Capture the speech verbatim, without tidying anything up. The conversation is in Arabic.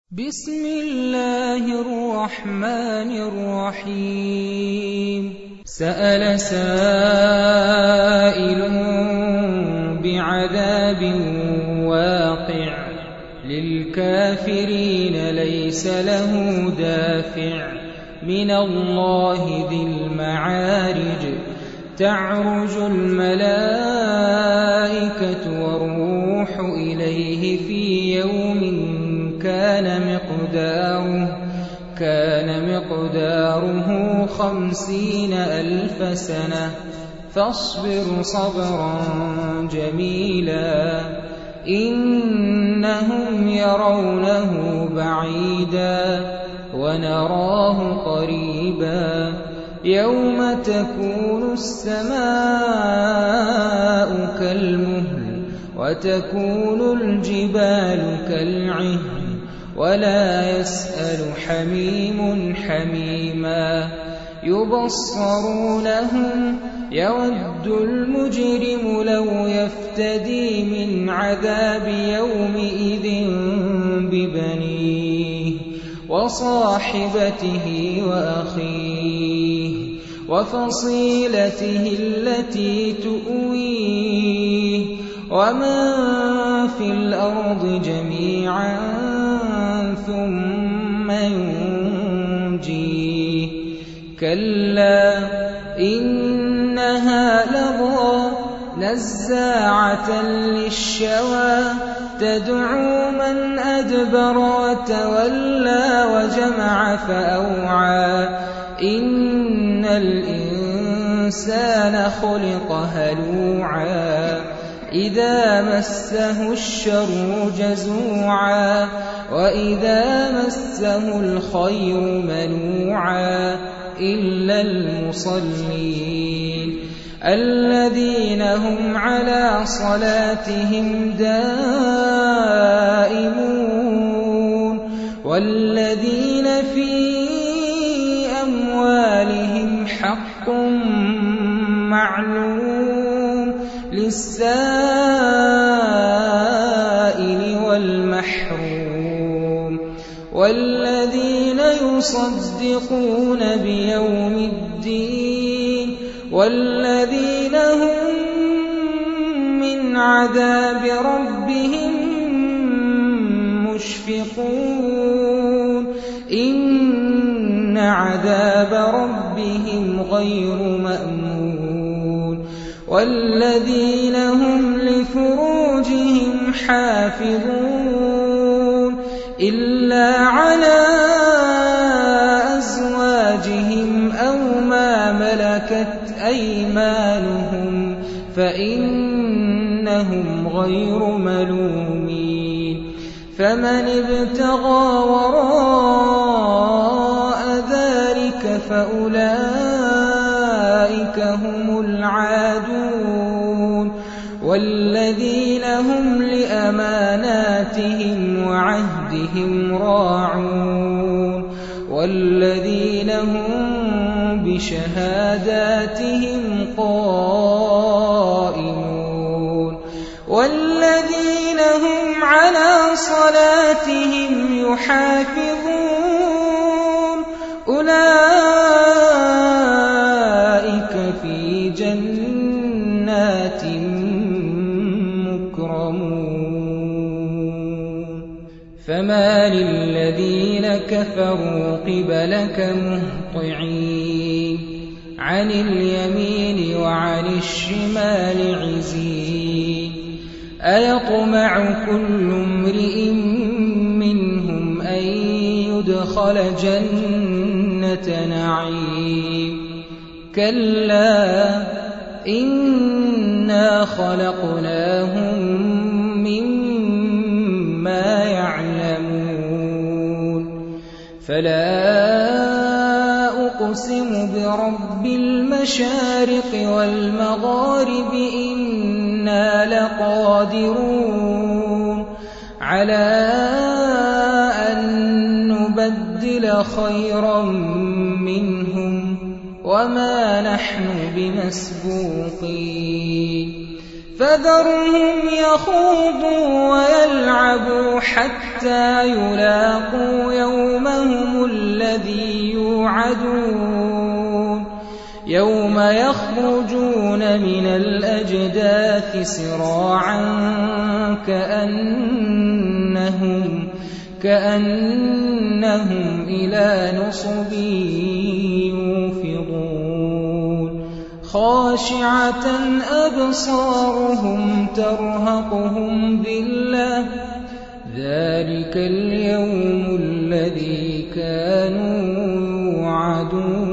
بسم الله الرحمن الرحيم سأل سائل بعذاب واقع للكافرين ليس له دافع من الله ذي المعارج تعرج الملائكة والروح إليه في يوم كان مقداره كان مقداره خمسين ألف سنة فاصبر صبرا جميلا إنهم يرونه بعيدا ونراه قريبا يوم تكون السماء كالمهل وتكون الجبال كالعهن ولا يسأل حميم حميما يبصرونهم يود المجرم لو يفتدي من عذاب يومئذ ببنيه وصاحبته وأخيه وفصيلته التي تؤويه ومن في الأرض جميعا ثم ينجيه كلا إنها لظى نزاعة للشوى تدعو من أدبر وتولى وجمع فأوعى إن الإنسان خلق هلوعا إذا مسه الشر جزوعا وإذا مسه الخير منوعا إلا المصلين الذين هم على صلاتهم دائمون والذين في أموالهم حق معلوم للسائل والمحروم والذين يصدقون بيوم الدين والذين هم من عذاب ربهم مشفقون إن عذاب ربهم غير مأمون والذين هم لفروجهم حافظون إلا على أزواجهم أو ما ملكت أيمانهم فإنهم غير ملومين فمن ابتغى وراء ذلك فأولئك هم العادون والذين هم لأماناتهم وعهدهم راعون والذين هم بشهاداتهم قائمون والذين هم على صلاتهم يحافظون أولئك في جنات مكرمون فما للذين كفروا قبلك مهطعين عن اليمين وعن الشمال عزين أيطمع كل امرئ منهم أن يدخل جنة نعيم كلا إنا خلقناهم مما يعلمون فلا أقسم برب المشارق والمغارب إنا لقادرون على أن نبدل خيرا منهم وما نحن بمسبوقين فذرهم يخوضوا ويلعبوا حتى يلاقوا يومهم الذي يوعدون يوم يخرجون من الأجداث سراعا كأنهم, كأنهم إلى نصب يوفضون خاشعة أبصارهم ترهقهم ذلة ذلك اليوم الذي كانوا يوعدون